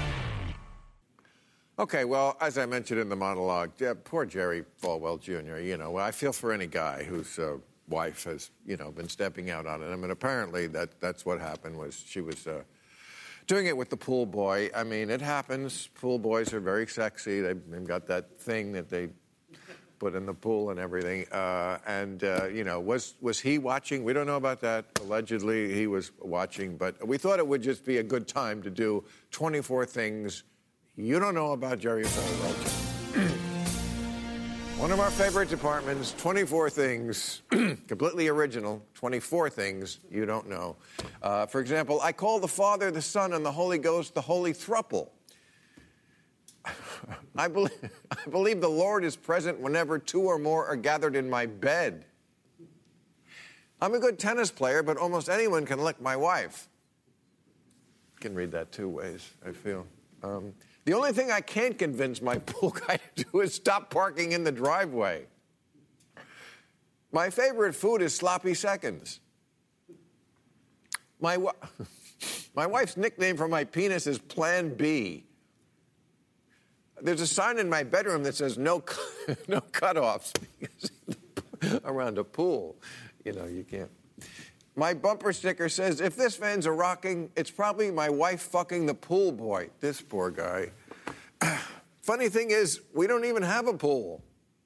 Okay, well, as I mentioned in the monologue, yeah, poor Jerry Falwell Junior, you know, I feel for any guy whose uh, wife has, you know, been stepping out on it. I mean, apparently that that's what happened was she was uh, doing it with the pool boy. I mean, it happens. Pool boys are very sexy. They've, they've got that thing that they put in the pool and everything. Uh, and, uh, you know, was, was he watching? We don't know about that. Allegedly, he was watching. But we thought it would just be a good time to do twenty-four things you don't know about Jerry Falwell. One of our favorite departments, twenty-four things, completely original, twenty-four things you don't know. Uh, for example, I call the Father, the Son, and the Holy Ghost the Holy Thruple. I believe, I believe the Lord is present whenever two or more are gathered in my bed. I'm a good tennis player, but almost anyone can lick my wife. You can read that two ways, I feel. Um, The only thing I can't convince my pool guy to do is stop parking in the driveway. My favorite food is sloppy seconds. My, wa- my wife's nickname for my penis is Plan B. there's a sign in my bedroom that says no, no cutoffs around a pool. You know, you can't. My bumper sticker says, if this van's a rocking, it's probably my wife fucking the pool boy. This poor guy. Funny thing is, we don't even have a pool.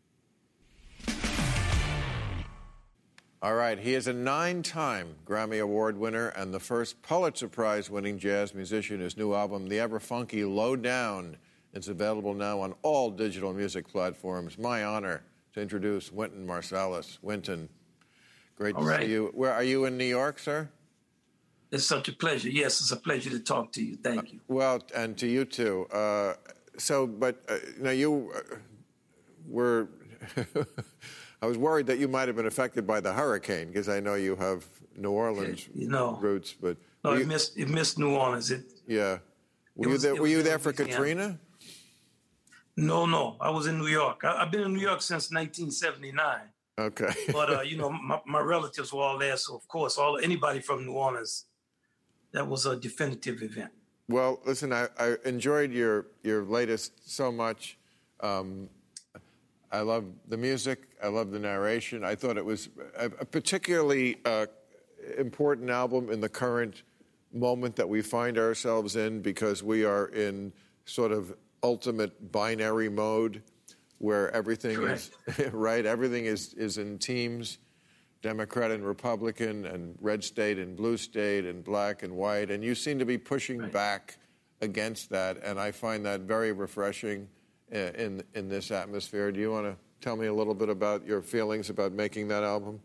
All right, he is a nine-time Grammy Award winner and the first Pulitzer Prize-winning jazz musician. His new album, The Ever Funky Low Down, is available now on all digital music platforms. My honor to introduce Wynton Marsalis. Wynton, great to right. see you. Where are you in New York, sir? It's such a pleasure. Yes, it's a pleasure to talk to you. Thank you. Uh, well, and to you too. Uh, so, but uh, you know, you uh, were. I was worried that you might have been affected by the hurricane because I know you have New Orleans you know, roots. But no, you, it missed it missed New Orleans. It, yeah, were it you was, there? Were you there for Louisiana. Katrina? No, no, I was in New York. I, I've been in New York since nineteen seventy-nine. Okay, but uh, you know, my, my relatives were all there, so of course, all anybody from New Orleans, that was a definitive event. Well, listen, I, I enjoyed your your latest so much. Um, I love the music. I love the narration. I thought it was a, a particularly uh, important album in the current moment that we find ourselves in because we are in sort of ultimate binary mode where everything Correct. is, right, everything is, is in teams, Democrat and Republican and red state and blue state and black and white. And you seem to be pushing right. back against that. And I find that very refreshing. In in this atmosphere. Do you want to tell me a little bit about your feelings about making that album?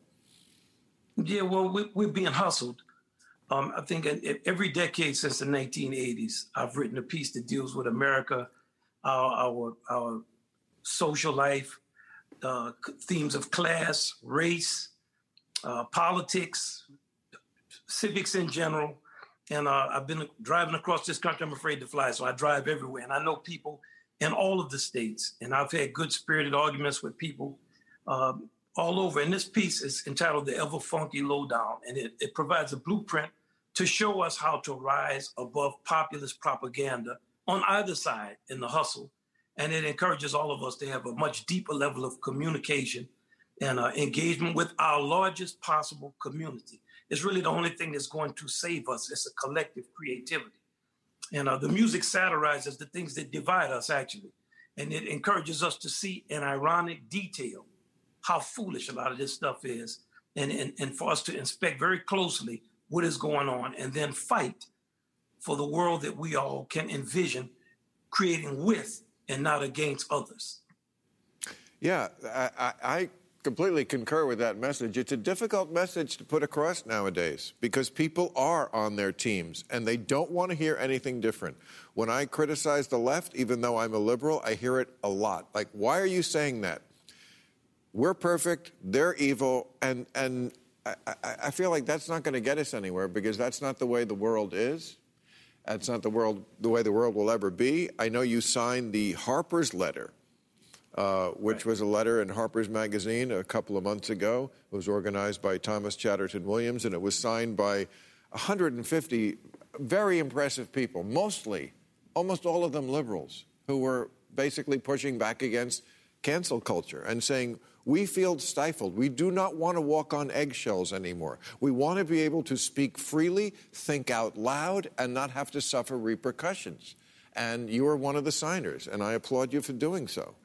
Yeah, well, we, we're being hustled. Um, I think in every decade since the nineteen eighties, I've written a piece that deals with America, our our, our social life, uh, themes of class, race, uh, politics, civics in general. And uh, I've been driving across this country. I'm afraid to fly, so I drive everywhere. And I know people in all of the states. And I've had good spirited arguments with people um, all over. And this piece is entitled The Ever Funky Lowdown. And it, it provides a blueprint to show us how to rise above populist propaganda on either side in the hustle. And it encourages all of us to have a much deeper level of communication and uh, engagement with our largest possible community. It's really the only thing that's going to save us. It's a collective creativity. And uh, the music satirizes the things that divide us, actually. And it encourages us to see in ironic detail how foolish a lot of this stuff is, and, and, and for us to inspect very closely what is going on and then fight for the world that we all can envision creating with and not against others. Yeah, I, I, I completely concur with that message. It's a difficult message to put across nowadays because people are on their teams and they don't want to hear anything different. When I criticize the left, even though I'm a liberal, I hear it a lot. Like, why are you saying that? We're perfect, they're evil, and, and I, I, I feel like that's not going to get us anywhere because that's not the way the world is. That's not the world, the way the world will ever be. I know you signed the Harper's letter, uh, which right. was a letter in Harper's Magazine a couple of months ago. It was organized by Thomas Chatterton Williams, and it was signed by one hundred fifty very impressive people, mostly, almost all of them liberals, who were basically pushing back against cancel culture and saying, we feel stifled. We do not want to walk on eggshells anymore. We want to be able to speak freely, think out loud, and not have to suffer repercussions. And you are one of the signers, and I applaud you for doing so.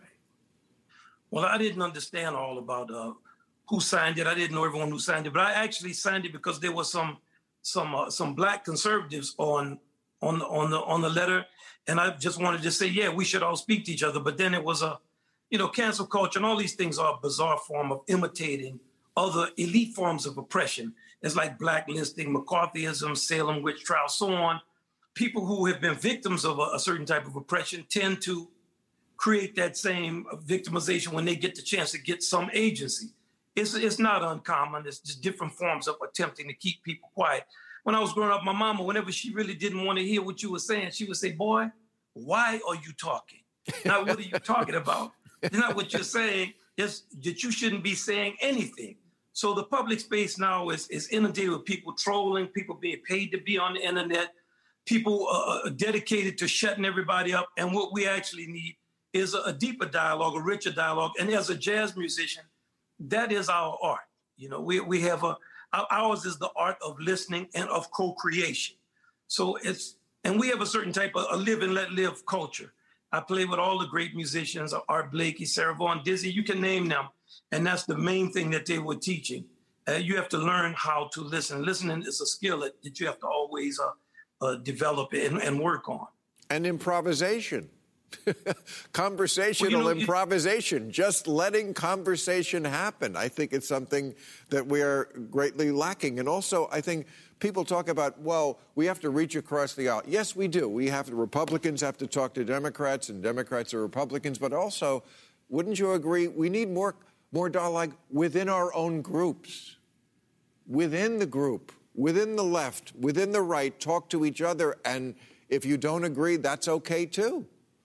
Well, I didn't understand all about uh, who signed it. I didn't know everyone who signed it, but I actually signed it because there was some some uh, some black conservatives on on the, on the on the letter, and I just wanted to say, yeah, we should all speak to each other. But then it was a You know, cancel culture and all these things are a bizarre form of imitating other elite forms of oppression. It's like blacklisting, McCarthyism, Salem witch trial, so on. People who have been victims of a, a certain type of oppression tend to create that same victimization when they get the chance to get some agency. It's, it's not uncommon. It's just different forms of attempting to keep people quiet. When I was growing up, my mama, whenever she really didn't want to hear what you were saying, she would say, boy, why are you talking? Now, what are you talking about? Not what you're saying is that you shouldn't be saying anything. So the public space now is, is inundated with people trolling, people being paid to be on the internet, people uh, dedicated to shutting everybody up. And what we actually need is a, a deeper dialogue, a richer dialogue. And as a jazz musician, that is our art. You know, we, we have a, ours is the art of listening and of co-creation. So it's, and we have a certain type of a live and let live culture. I play with all the great musicians, Art Blakey, Sarah Vaughan, Dizzy, you can name them. And that's the main thing that they were teaching. Uh, you have to learn how to listen. Listening is a skill that, that you have to always uh, uh, develop and, and work on. And improvisation. Conversational well, you know, improvisation, just letting conversation happen. I think it's something that we are greatly lacking. And also, I think people talk about, well, we have to reach across the aisle. Yes, we do. We have to, Republicans have to talk to Democrats, and Democrats are Republicans. But also, wouldn't you agree, we need more, more dialogue within our own groups, within the group, within the left, within the right, talk to each other. And if you don't agree, that's okay, too.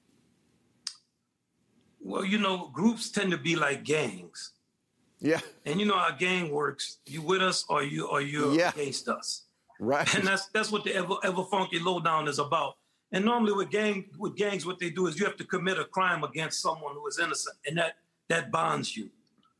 Well, you know, groups tend to be like gangs. Yeah. And you know how a gang works. You with us or you or you're yeah. against us. Right. And that's that's what the Ever, Ever Funky Lowdown is about. And normally with gang with gangs, what they do is you have to commit a crime against someone who is innocent, and that that bonds you.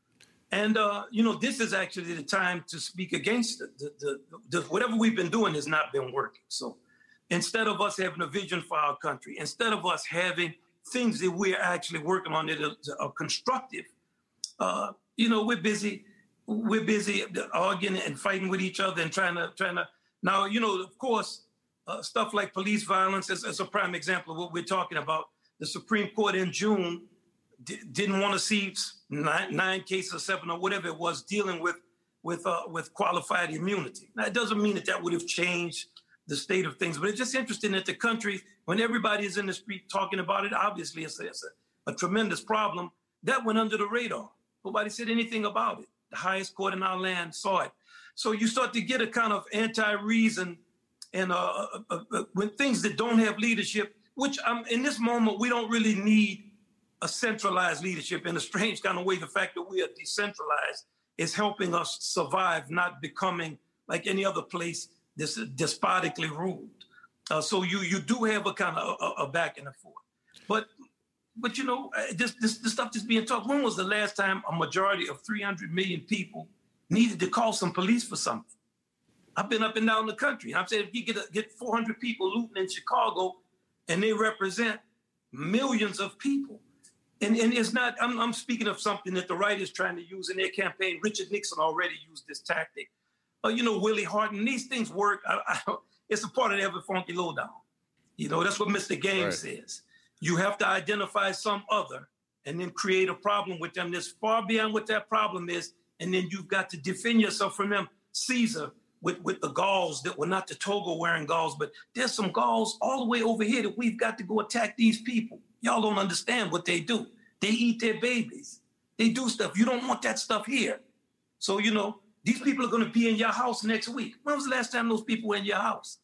And uh, you know, this is actually the time to speak against it. The, the, the, whatever we've been doing has not been working. So instead of us having a vision for our country, instead of us having things that we're actually working on that are, are constructive. Uh, you know, we're busy, we're busy arguing and fighting with each other and trying to, trying to. Now, you know, of course, uh, stuff like police violence is, is a prime example of what we're talking about. The Supreme Court in June d- didn't want to see nine, nine cases or seven or whatever it was dealing with with uh, with qualified immunity. Now, it doesn't mean that that would have changed the state of things, but it's just interesting that the country, when everybody is in the street talking about it, obviously it's, a, it's a, a tremendous problem, that went under the radar. Nobody said anything about it. The highest court in our land saw it. So you start to get a kind of anti-reason and uh, uh, uh, uh, when things that don't have leadership, which um, in this moment, we don't really need a centralized leadership. In a strange kind of way, the fact that we are decentralized is helping us survive, not becoming like any other place this despotically ruled. Uh, so you you do have a kind of a, a back and forth. But, but you know, this, this, this stuff that's being talked, when was the last time a majority of three hundred million people needed to call some police for something? I've been up and down the country. I'm saying if you get, a, get four hundred people looting in Chicago and they represent millions of people, and, and it's not, I'm, I'm speaking of something that the right is trying to use in their campaign. Richard Nixon already used this tactic. Uh, you know, Willie Horton, these things work. I, I, it's a part of the Ever Funky Lowdown. You know, that's what Mister Game right. says. You have to identify some other and then create a problem with them that's far beyond what that problem is. And then you've got to defend yourself from them. Caesar with, with the Gauls that were not the toga wearing Gauls, but there's some Gauls all the way over here that we've got to go attack these people. Y'all don't understand what they do. They eat their babies. They do stuff. You don't want that stuff here. So, you know, these people are going to be in your house next week. When was the last time those people were in your house?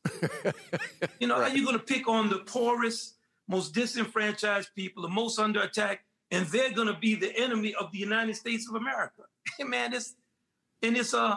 You know, right. Are you going to pick on the poorest, most disenfranchised people, the most under attack, and they're going to be the enemy of the United States of America? Hey, man, it's, and it's, uh,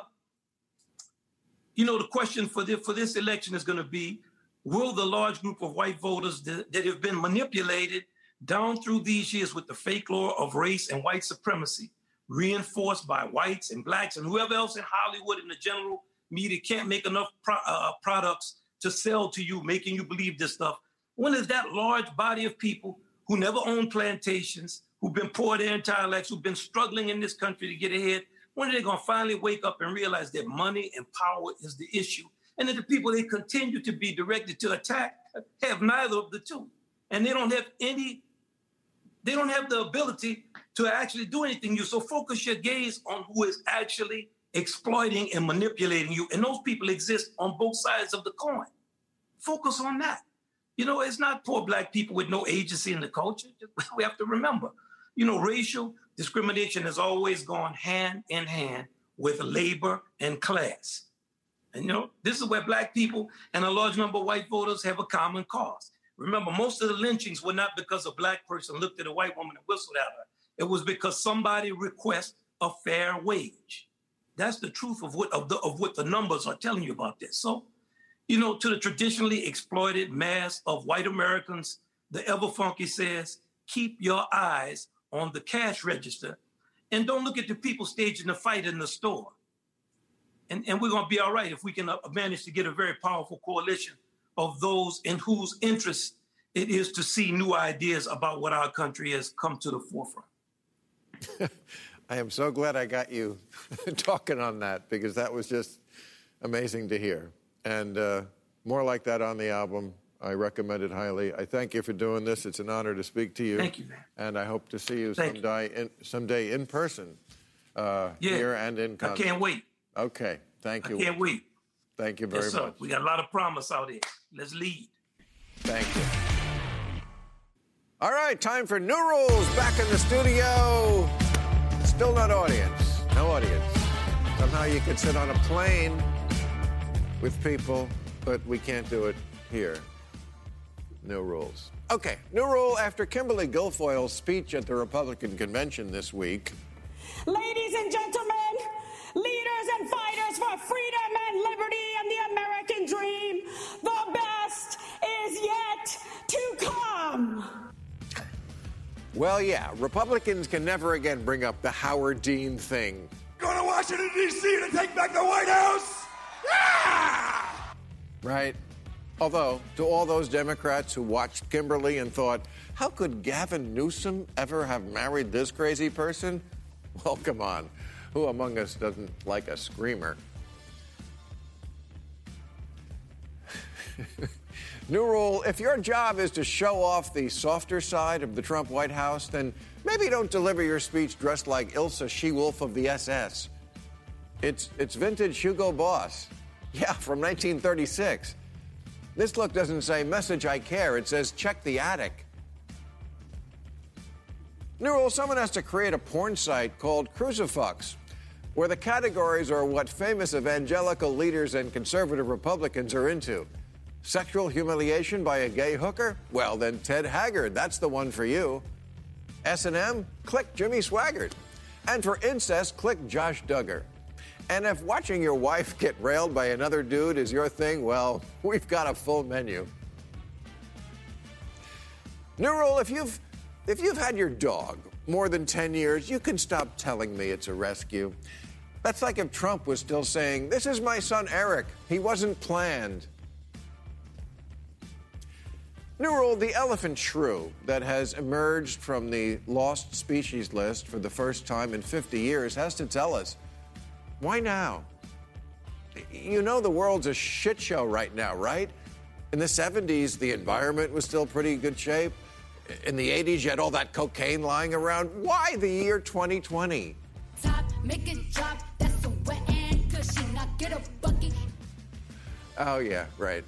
you know, the question for, the, for this election is going to be, will the large group of white voters that, that have been manipulated down through these years with the fake law of race and white supremacy, reinforced by whites and blacks and whoever else in Hollywood and the general media can't make enough pro- uh, products to sell to you, making you believe this stuff. When is that large body of people who never owned plantations, who've been poor their entire lives, who've been struggling in this country to get ahead, when are they going to finally wake up and realize that money and power is the issue? And that the people they continue to be directed to attack have neither of the two. And they don't have any, they don't have the ability to actually do anything. You so focus your gaze on who is actually exploiting and manipulating you. And those people exist on both sides of the coin. Focus on that. You know, it's not poor black people with no agency in the culture. We have to remember, you know, racial discrimination has always gone hand in hand with labor and class. And, you know, this is where black people and a large number of white voters have a common cause. Remember, most of the lynchings were not because a black person looked at a white woman and whistled at her. It was because somebody requested a fair wage. That's the truth of what of, the, of what the numbers are telling you about this. So, you know, to the traditionally exploited mass of white Americans, the Ever Funky says, keep your eyes on the cash register and don't look at the people staging the fight in the store. And, and we're going to be all right if we can uh, manage to get a very powerful coalition of those in whose interest it is to see new ideas about what our country has come to the forefront. I am so glad I got you talking on that, because that was just amazing to hear. And uh, more like that on the album. I recommend it highly. I thank you for doing this. It's an honor to speak to you. Thank you, man. And I hope to see you Thank someday in, someday in person, uh, Yeah, here and in concert. I can't wait. Okay, thank you. I can't wait. Thank you very yes, sir. much. We got a lot of promise out here. Let's lead. Thank you. All right, time for New Rules back in the studio. Still not audience. No audience. Somehow you could sit on a plane with people, but we can't do it here. New rules. Okay, new rule after Kimberly Guilfoyle's speech at the Republican convention this week. Ladies and gentlemen, leaders and fighters for freedom and liberty and the American dream, the best is yet to come. Well, yeah, Republicans can never again bring up the Howard Dean thing. Going to Washington, D C to take back the White House? Yeah! Right? Although, to all those Democrats who watched Kimberly and thought, how could Gavin Newsom ever have married this crazy person? Well, come on. Who among us doesn't like a screamer? New rule, if your job is to show off the softer side of the Trump White House, then maybe don't deliver your speech dressed like Ilsa She-Wolf of the S S. It's, it's vintage Hugo Boss. Yeah, from nineteen thirty-six. This look doesn't say, message I care. It says, check the attic. New rule, someone has to create a porn site called Crucifix, where the categories are what famous evangelical leaders and conservative Republicans are into. Sexual humiliation by a gay hooker? Well, then Ted Haggard, that's the one for you. S and M? Click Jimmy Swaggart. And for incest, click Josh Duggar. And if watching your wife get railed by another dude is your thing, well, we've got a full menu. New rule, if you've, if you've had your dog more than ten years, you can stop telling me it's a rescue. That's like if Trump was still saying, this is my son Eric, he wasn't planned. New rule, the elephant shrew that has emerged from the lost species list for the first time in fifty years has to tell us, why now? You know the world's a shit show right now, right? In the seventies, the environment was still pretty good shape. In the eighties, you had all that cocaine lying around. Why the year twenty twenty? Top, make it drop, that's a wet and cushy, now get a bucket. Oh, yeah, right.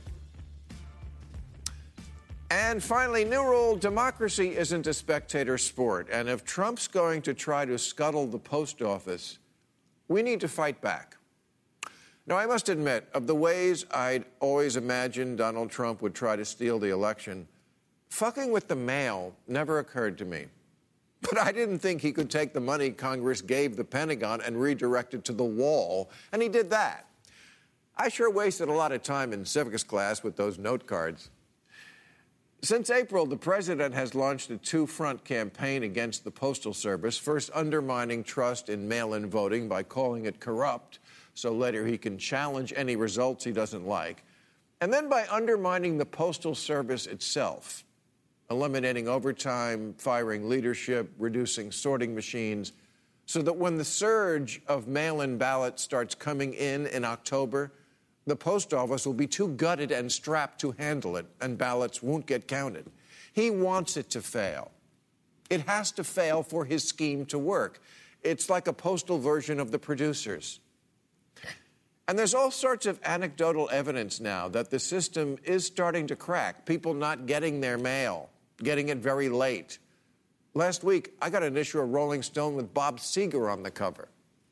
And finally, new rule, democracy isn't a spectator sport. And if Trump's going to try to scuttle the post office, we need to fight back. Now, I must admit, of the ways I'd always imagined Donald Trump would try to steal the election, fucking with the mail never occurred to me. But I didn't think he could take the money Congress gave the Pentagon and redirect it to the wall, and he did that. I sure wasted a lot of time in civics class with those note cards. Since April, the president has launched a two-front campaign against the Postal Service, first undermining trust in mail-in voting by calling it corrupt, so later he can challenge any results he doesn't like, and then by undermining the Postal Service itself, eliminating overtime, firing leadership, reducing sorting machines, so that when the surge of mail-in ballots starts coming in in October, the post office will be too gutted and strapped to handle it, and ballots won't get counted. He wants it to fail. It has to fail for his scheme to work. It's like a postal version of The Producers. And there's all sorts of anecdotal evidence now that the system is starting to crack. People not getting their mail, getting it very late. Last week, I got an issue of Rolling Stone with Bob Seger on the cover.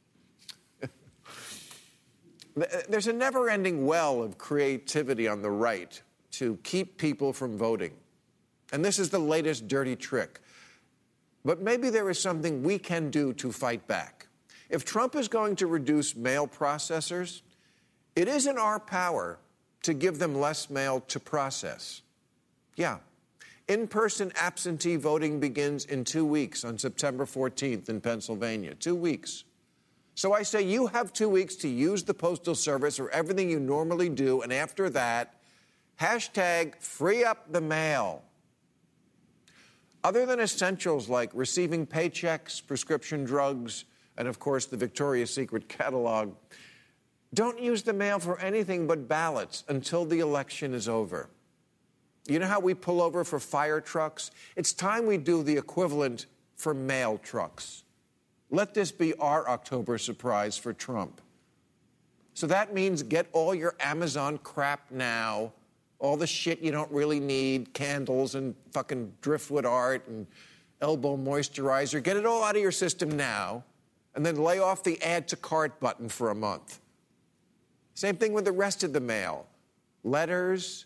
There's a never-ending well of creativity on the right to keep people from voting. And this is the latest dirty trick. But maybe there is something we can do to fight back. If Trump is going to reduce mail processors, it is in our power to give them less mail to process. Yeah, In-person absentee voting begins in two weeks on September fourteenth in Pennsylvania. Two weeks. So I say you have two weeks to use the Postal Service or everything you normally do, and after that, hashtag free up the mail. Other than essentials like receiving paychecks, prescription drugs, and of course the Victoria's Secret catalog, don't use the mail for anything but ballots until the election is over. You know how we pull over for fire trucks? It's time we do the equivalent for mail trucks. Let this be our October surprise for Trump. So that means get all your Amazon crap now, all the shit you don't really need, candles and fucking driftwood art and elbow moisturizer. Get it all out of your system now, and then lay off the add to cart button for a month. Same thing with the rest of the mail. Letters.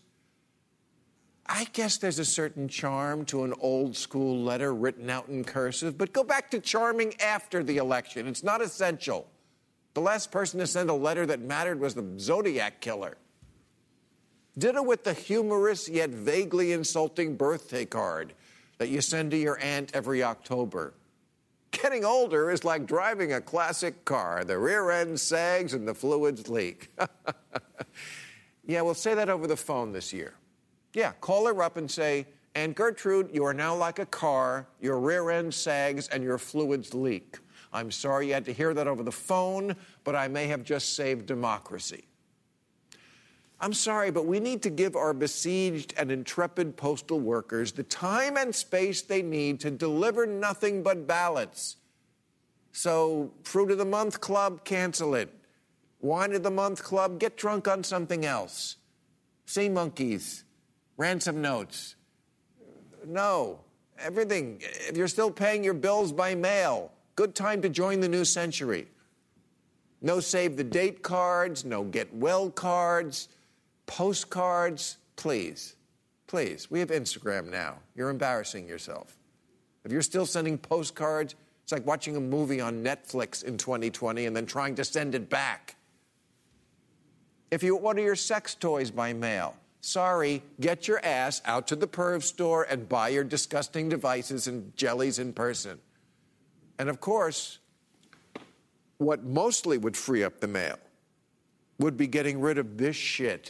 I guess there's a certain charm to an old school letter written out in cursive, but go back to charming after the election. It's not essential. The last person to send a letter that mattered was the Zodiac Killer. Ditto with the humorous yet vaguely insulting birthday card that you send to your aunt every October. Getting older is like driving a classic car. The rear end sags and the fluids leak. Yeah, we'll say that over the phone this year. Yeah, call her up and say, Aunt Gertrude, you are now like a car. Your rear end sags and your fluids leak. I'm sorry you had to hear that over the phone, but I may have just saved democracy. I'm sorry, but we need to give our besieged and intrepid postal workers the time and space they need to deliver nothing but ballots. So, Fruit of the Month Club, cancel it. Wine of the Month Club, get drunk on something else. Sea monkeys, ransom notes. No, everything. If you're still paying your bills by mail, good time to join the new century. No save the date cards, no get well cards. Postcards, please, please. We have Instagram now. You're embarrassing yourself. If you're still sending postcards, it's like watching a movie on Netflix in twenty twenty and then trying to send it back. If you order your sex toys by mail, sorry, get your ass out to the perv store and buy your disgusting devices and jellies in person. And of course, what mostly would free up the mail would be getting rid of this shit.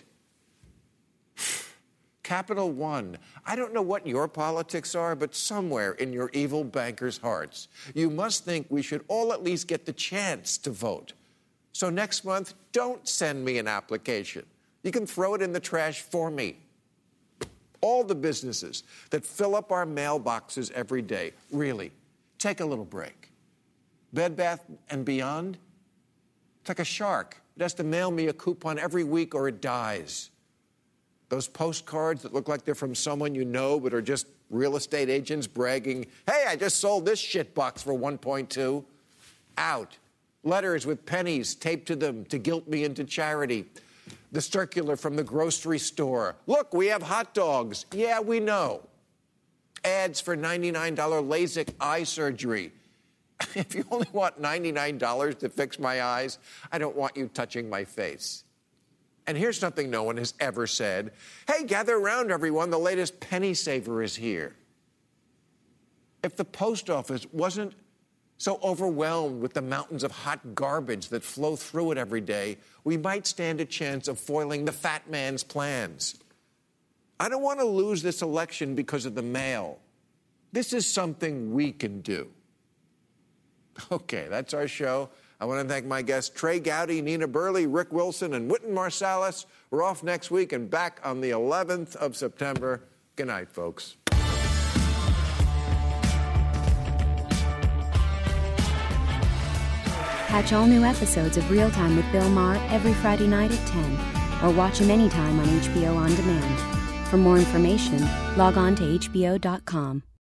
Capital One. I don't know what your politics are, but somewhere in your evil bankers' hearts, you must think we should all at least get the chance to vote. So next month, don't send me an application. You can throw it in the trash for me. All the businesses that fill up our mailboxes every day, really, take a little break. Bed Bath and Beyond, it's like a shark. It has to mail me a coupon every week or it dies. Those postcards that look like they're from someone you know but are just real estate agents bragging, hey, I just sold this shit box for one point two. Out. Letters with pennies taped to them to guilt me into charity. The circular from the grocery store. Look, we have hot dogs. Yeah, we know. Ads for ninety-nine dollars LASIK eye surgery. If you only want ninety-nine dollars to fix my eyes, I don't want you touching my face. And here's something no one has ever said. Hey, gather around, everyone. The latest penny saver is here. If the post office wasn't so overwhelmed with the mountains of hot garbage that flow through it every day, we might stand a chance of foiling the fat man's plans. I don't want to lose this election because of the mail. This is something we can do. Okay, that's our show. I want to thank my guests, Trey Gowdy, Nina Burley, Rick Wilson, and Wynton Marsalis. We're off next week and back on the eleventh of September. Good night, folks. Catch all new episodes of Real Time with Bill Maher every Friday night at ten, or watch him anytime on H B O On Demand. For more information, log on to H B O dot com.